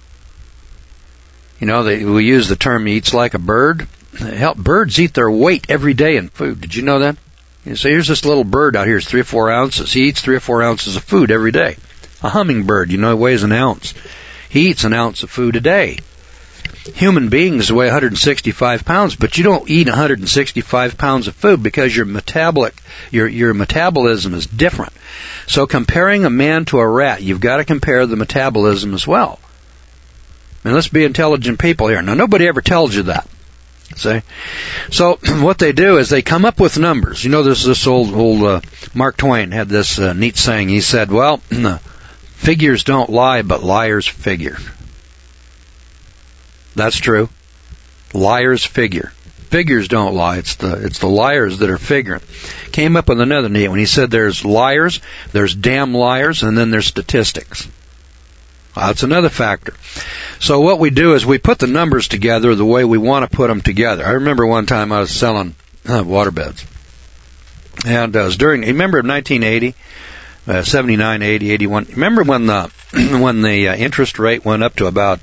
We use the term eats like a bird. Hell, birds eat their weight every day in food. Did you know that? So here's this little bird out here, it's 3 or 4 ounces. He eats 3 or 4 ounces of food every day. A hummingbird, weighs an ounce. He eats an ounce of food a day. Human beings weigh 165 pounds, but you don't eat 165 pounds of food because your metabolism is different. So comparing a man to a rat, you've got to compare the metabolism as well. And let's be intelligent people here. Now, nobody ever tells you that. See? So what they do is they come up with numbers. There's this old Mark Twain had this neat saying. He said, well, figures don't lie, but liars figure. That's true. Liars figure. figures don't lie. It's the liars that are figuring. Came up with another neat one. He said there's liars, there's damn liars, and then there's statistics. That's another factor. So what we do is we put the numbers together the way we want to put them together. I remember one time I was selling waterbeds. And it was remember 1980, 79, 80, 81. Remember when the interest rate went up to about,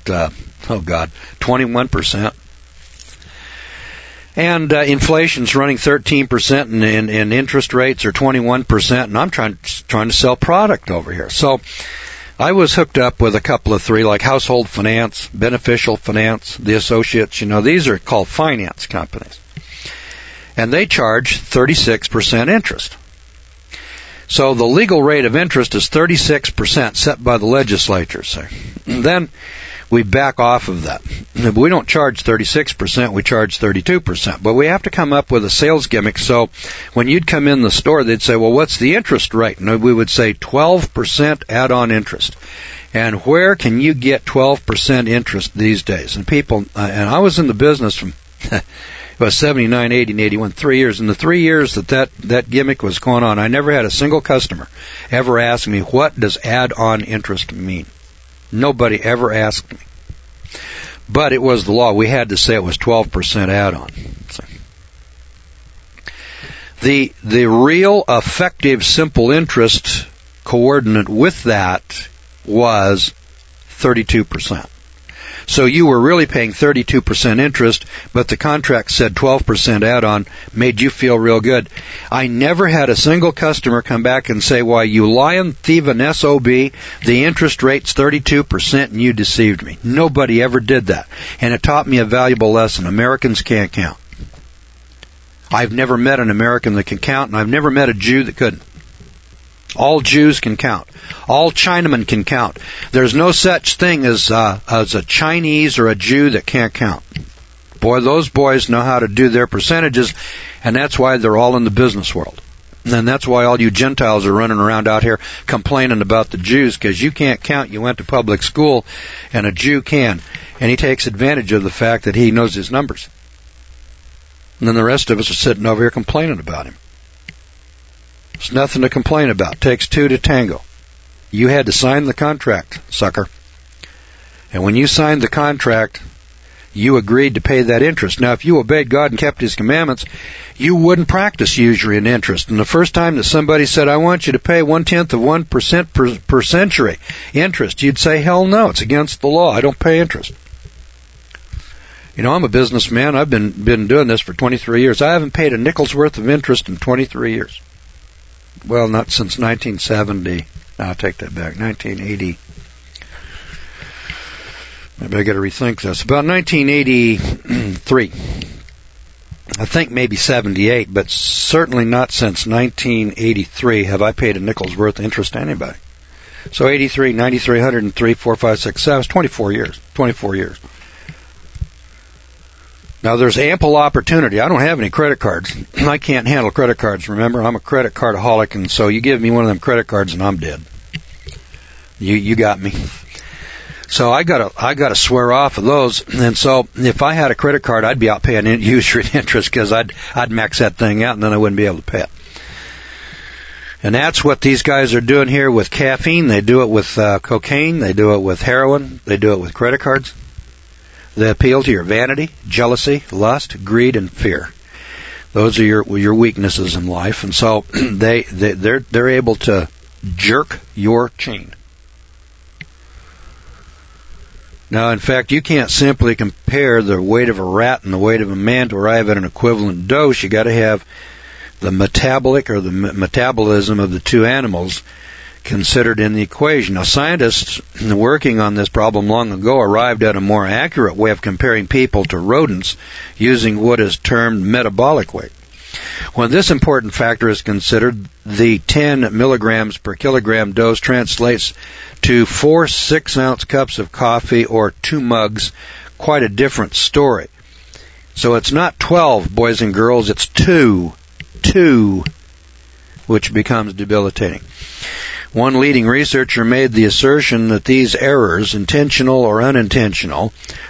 21%? And inflation's running 13%, and interest rates are 21%, and I'm trying to sell product over here. So I was hooked up with a couple of three, like Household Finance, Beneficial Finance, the Associates. These are called finance companies. And they charge 36% interest. So the legal rate of interest is 36% set by the legislatures. And then we back off of that. We don't charge 36%, we charge 32%. But we have to come up with a sales gimmick. So when you'd come in the store, they'd say, well, what's the interest rate? And we would say 12% add-on interest. And where can you get 12% interest these days? And people, and I was in the business from about 79, 80, and 81, 3 years. In the 3 years that gimmick was going on, I never had a single customer ever ask me, what does add-on interest mean? Nobody ever asked me. But it was the law. We had to say it was 12% add-on. So the real effective simple interest coordinate with that was 32%. So you were really paying 32% interest, but the contract said 12% add-on, made you feel real good. I never had a single customer come back and say, why, you lying, thieving SOB, the interest rate's 32% and you deceived me. Nobody ever did that. And it taught me a valuable lesson. Americans can't count. I've never met an American that can count, and I've never met a Jew that couldn't. All Jews can count. All Chinamen can count. There's no such thing as a Chinese or a Jew that can't count. Boy, those boys know how to do their percentages, and that's why they're all in the business world. And that's why all you Gentiles are running around out here complaining about the Jews, because you can't count. You went to public school, and a Jew can. And he takes advantage of the fact that he knows his numbers. And then the rest of us are sitting over here complaining about him. There's nothing to complain about. Takes two to tango. You had to sign the contract, sucker. And when you signed the contract, you agreed to pay that interest. Now, if you obeyed God and kept His commandments, you wouldn't practice usury and interest. And the first time that somebody said, I want you to pay 0.1% per century interest, you'd say, hell no, it's against the law. I don't pay interest. I'm a businessman. I've been doing this for 23 years. I haven't paid a nickel's worth of interest in 23 years. Well, not since 1970. No, I'll take that back. 1980. Maybe I got to rethink this. About 1983. I think maybe 78, but certainly not since 1983 have I paid a nickel's worth of interest to anybody. So 83, 93, 103, 4, 5, 6, 7. It's 24 years. 24 years. Now, there's ample opportunity. I don't have any credit cards. I can't handle credit cards. Remember, I'm a credit cardaholic, and so you give me one of them credit cards and I'm dead. You got me. So I gotta swear off of those. And so if I had a credit card, I'd be out paying usury interest, because I'd max that thing out and then I wouldn't be able to pay it. And that's what these guys are doing here with caffeine. They do it with cocaine. They do it with heroin. They do it with credit cards. They appeal to your vanity, jealousy, lust, greed, and fear. Those are your weaknesses in life, and so they're able to jerk your chain. Now, in fact, you can't simply compare the weight of a rat and the weight of a man to arrive at an equivalent dose. You got to have the metabolic or the metabolism of the two animals considered in the equation. Now, scientists working on this problem long ago arrived at a more accurate way of comparing people to rodents using what is termed metabolic weight. When this important factor is considered, the 10 milligrams per kilogram dose translates to 4 6-ounce cups of coffee or 2 mugs. Quite a different story. So it's not 12, boys and girls, it's 2, which becomes debilitating. One leading researcher made the assertion that these errors, intentional or unintentional,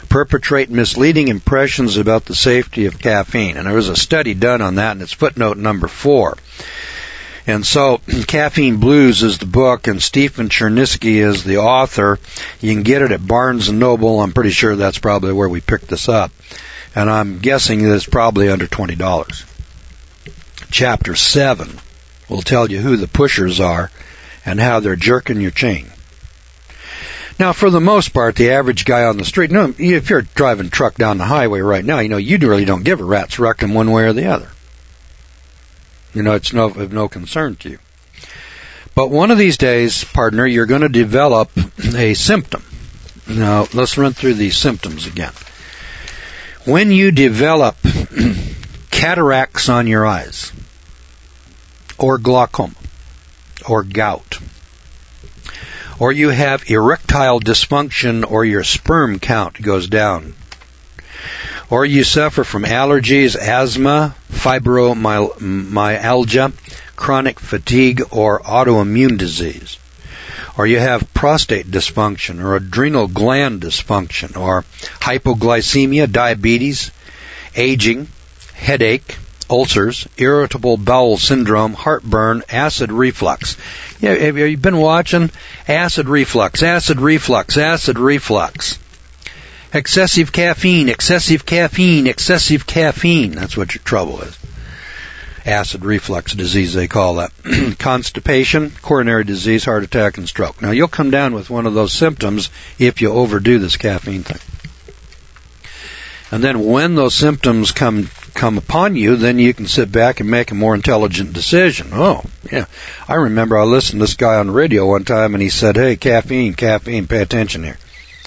perpetrate misleading impressions about the safety of caffeine. And there was a study done on that, and it's footnote number 4. And so, Caffeine Blues is the book, and Stephen Chernisky is the author. You can get it at Barnes & Noble. I'm pretty sure that's probably where we picked this up. And I'm guessing that it's probably under $20. Chapter 7 will tell you who the pushers are and how they're jerking your chain. Now, for the most part, the average guy on the street, if you're driving a truck down the highway right now, you really don't give a rat's rectum one way or the other. It's of no concern to you. But one of these days, partner, you're going to develop a symptom. Now, let's run through these symptoms again. When you develop cataracts on your eyes, or glaucoma, or gout, or you have erectile dysfunction, or your sperm count goes down, or you suffer from allergies, asthma, fibromyalgia, chronic fatigue, or autoimmune disease, or you have prostate dysfunction, or adrenal gland dysfunction, or hypoglycemia, diabetes, aging, headache, ulcers, irritable bowel syndrome, heartburn, acid reflux. Have you been watching? Acid reflux, acid reflux, acid reflux. Excessive caffeine, excessive caffeine, excessive caffeine. That's what your trouble is. Acid reflux disease, they call that. Constipation, coronary disease, heart attack, and stroke. Now, you'll come down with one of those symptoms if you overdo this caffeine thing. And then when those symptoms come upon you, then you can sit back and make a more intelligent decision. Oh, yeah. I remember I listened to this guy on the radio one time, and he said, hey, caffeine, pay attention here.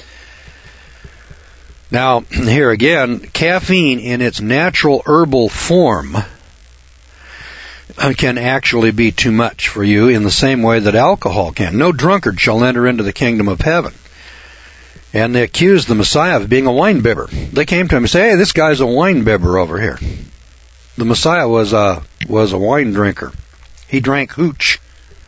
Now, here again, caffeine in its natural herbal form can actually be too much for you in the same way that alcohol can. No drunkard shall enter into the kingdom of heaven. And they accused the Messiah of being a wine bibber. They came to him and said, hey, this guy's a wine bibber over here. The Messiah was a wine drinker. He drank hooch.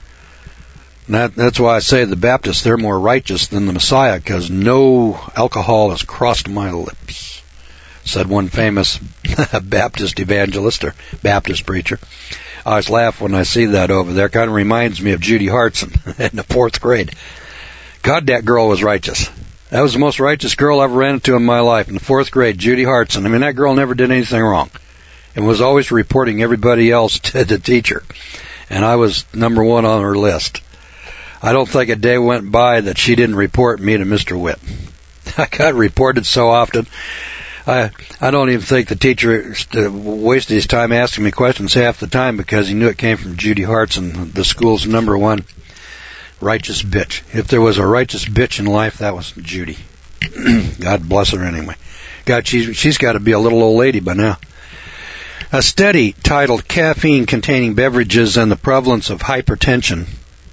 And that's why I say the Baptists, they're more righteous than the Messiah, because no alcohol has crossed my lips, said one famous Baptist evangelist or Baptist preacher. I always laugh when I see that over there. Kind of reminds me of Judy Hartson in the 4th grade. God, that girl was righteous. That was the most righteous girl I ever ran into in my life. In the 4th grade, Judy Hartson. I mean, that girl never did anything wrong and was always reporting everybody else to the teacher. And I was number 1 on her list. I don't think a day went by that she didn't report me to Mr. Witt. I got reported so often. I don't even think the teacher wasted his time asking me questions half the time, because he knew it came from Judy Hartson, the school's number 1 righteous bitch. If there was a righteous bitch in life, that was Judy. God bless her anyway. God, she's got to be a little old lady by now. A study titled Caffeine-Containing Beverages and the Prevalence of Hypertension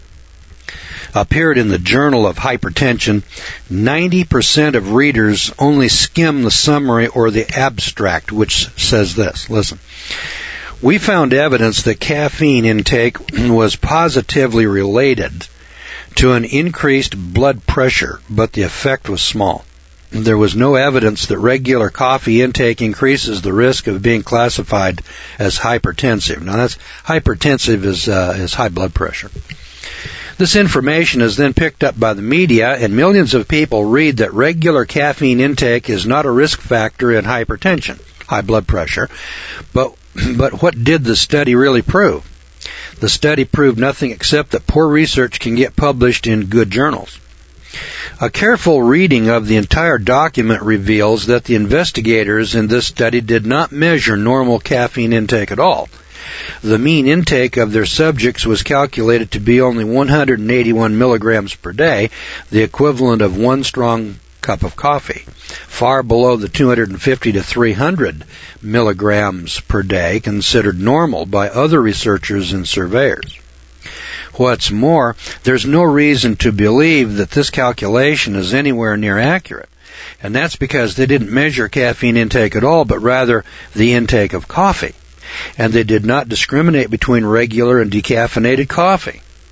appeared in the Journal of Hypertension. 90% of readers only skim the summary or the abstract, which says this. Listen. We found evidence that caffeine intake was positively related to an increased blood pressure, but the effect was small. There was no evidence that regular coffee intake increases the risk of being classified as hypertensive. Now, that's hypertensive is high blood pressure. This information is then picked up by the media, and millions of people read that regular caffeine intake is not a risk factor in hypertension, high blood pressure. But what did the study really prove? The study proved nothing except that poor research can get published in good journals. A careful reading of the entire document reveals that the investigators in this study did not measure normal caffeine intake at all. The mean intake of their subjects was calculated to be only 181 milligrams per day, the equivalent of 1 strong cup of coffee, far below the 250 to 300 milligrams per day considered normal by other researchers and surveyors. What's more, there's no reason to believe that this calculation is anywhere near accurate, and that's because they didn't measure caffeine intake at all, but rather the intake of coffee, and they did not discriminate between regular and decaffeinated coffee.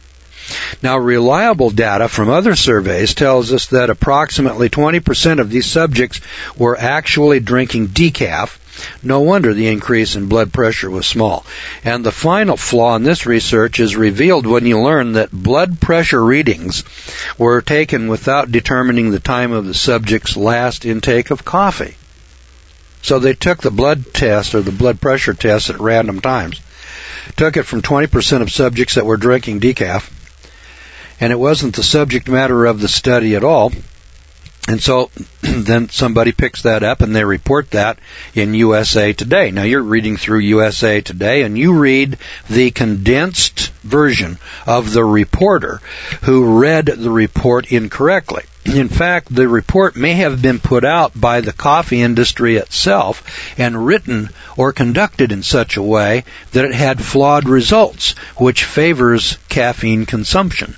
Now, reliable data from other surveys tells us that approximately 20% of these subjects were actually drinking decaf. No wonder the increase in blood pressure was small. And the final flaw in this research is revealed when you learn that blood pressure readings were taken without determining the time of the subject's last intake of coffee. So they took the blood test or the blood pressure test at random times, took it from 20% of subjects that were drinking decaf, and it wasn't the subject matter of the study at all. And so then somebody picks that up and they report that in USA Today. Now you're reading through USA Today and you read the condensed version of the reporter who read the report incorrectly. In fact, the report may have been put out by the coffee industry itself and written or conducted in such a way that it had flawed results, which favors caffeine consumption.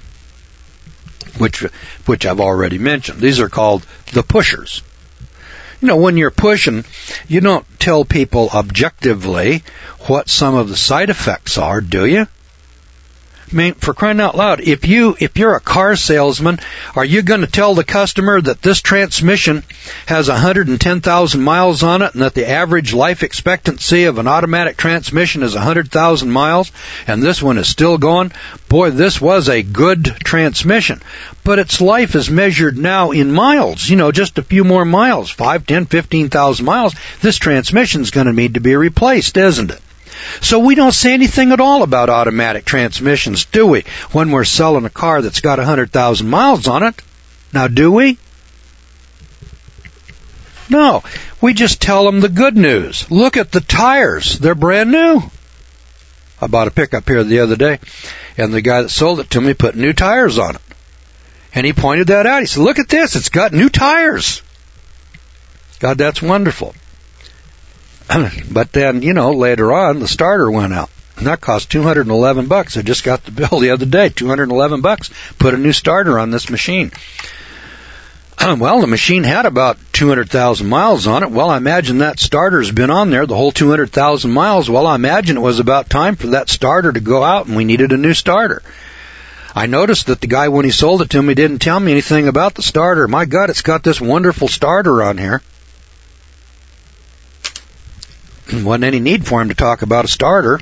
Which I've already mentioned. These are called the pushers. You know, when you're pushing, you don't tell people objectively what some of the side effects are, do you? I mean, for crying out loud, if you're a car salesman, are you going to tell the customer that this transmission has 110,000 miles on it and that the average life expectancy of an automatic transmission is 100,000 miles and this one is still going? Boy, this was a good transmission. But its life is measured now in miles, just a few more miles, 5, 10, 15,000 miles. This transmission's going to need to be replaced, isn't it? So we don't say anything at all about automatic transmissions, do we, when we're selling a car that's got 100,000 miles on it? Now, do we? No. We just tell them the good news. Look at the tires. They're brand new. I bought a pickup here the other day, and the guy that sold it to me put new tires on it. And he pointed that out. He said, look at this. It's got new tires. God, that's wonderful. But then, later on, the starter went out. And that cost $211. I just got the bill the other day, $211. Put a new starter on this machine. Well, the machine had about 200,000 miles on it. Well, I imagine that starter's been on there the whole 200,000 miles. Well, I imagine it was about time for that starter to go out, and we needed a new starter. I noticed that the guy, when he sold it to me, didn't tell me anything about the starter. My God, it's got this wonderful starter on here. Wasn't any need for him to talk about a starter.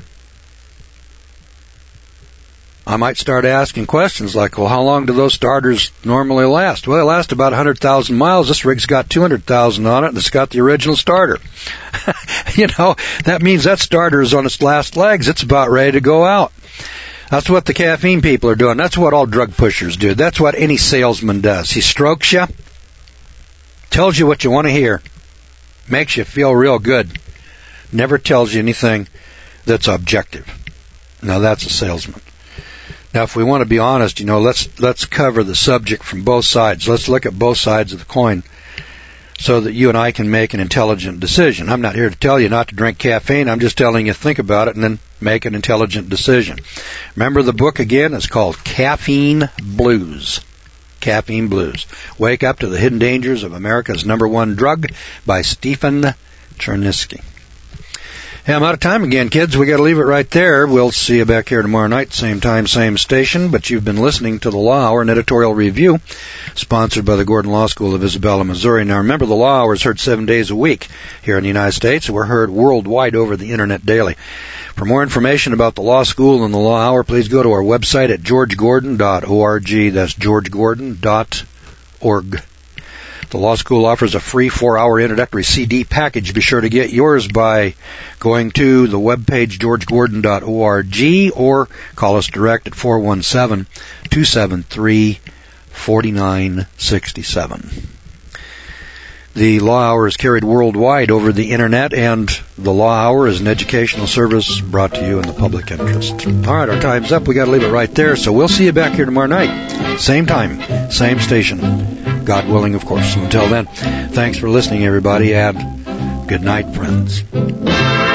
I might start asking questions like, well, how long do those starters normally last? Well, they last about 100,000 miles. This rig's got 200,000 on it, and it's got the original starter. That means that starter is on its last legs. It's about ready to go out. That's what the caffeine people are doing. That's what all drug pushers do. That's what any salesman does. He strokes you, tells you what you want to hear, makes you feel real good. Never tells you anything that's objective. Now that's a salesman. Now if we want to be honest, let's cover the subject from both sides. Let's look at both sides of the coin so that you and I can make an intelligent decision. I'm not here to tell you not to drink caffeine. I'm just telling you to think about it and then make an intelligent decision. Remember the book again? It's called Caffeine Blues. Caffeine Blues. Wake Up to the Hidden Dangers of America's #1 Drug by Stephen Chernisky. Hey, I'm out of time again, kids. We got to leave it right there. We'll see you back here tomorrow night, same time, same station. But you've been listening to The Law Hour, an editorial review sponsored by the Gordon Law School of Isabella, Missouri. Now, remember, The Law Hour is heard 7 days a week here in the United States. We're heard worldwide over the Internet daily. For more information about the Law School and the Law Hour, please go to our website at georgegordon.org. That's georgegordon.org. The Law School offers a free 4-hour introductory CD package. Be sure to get yours by going to the webpage georgegordon.org or call us direct at 417-273-4967. The Law Hour is carried worldwide over the Internet, and the Law Hour is an educational service brought to you in the public interest. All right, our time's up. We got to leave it right there, so we'll see you back here tomorrow night. Same time, same station. God willing, of course. Until then, thanks for listening, everybody, and good night, friends.